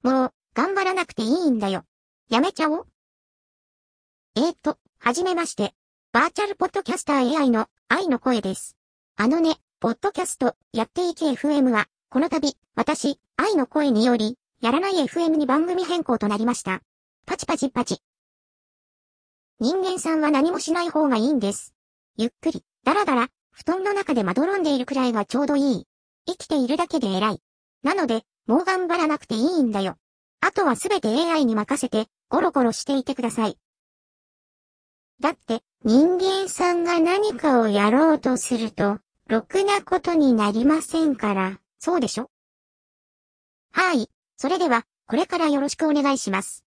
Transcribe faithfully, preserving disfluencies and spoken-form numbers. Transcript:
もう、頑張らなくていいんだよ。やめちゃおう。えーと、はじめまして。バーチャルポッドキャスター エーアイ の愛の声です。あのね、ポッドキャストやっていけ エフエム は、この度、私、愛の声により、やらない エフエム に番組変更となりました。パチパチパチ。人間さんは何もしない方がいいんです。ゆっくり、だらだら、布団の中でまどろんでいるくらいがちょうどいい。生きているだけで偉い。なので、もう頑張らなくていいんだよ。あとはすべて エーアイ に任せて、ゴロゴロしていてください。だって、人間さんが何かをやろうとすると、ろくなことになりませんから、そうでしょ？はい。それでは、これからよろしくお願いします。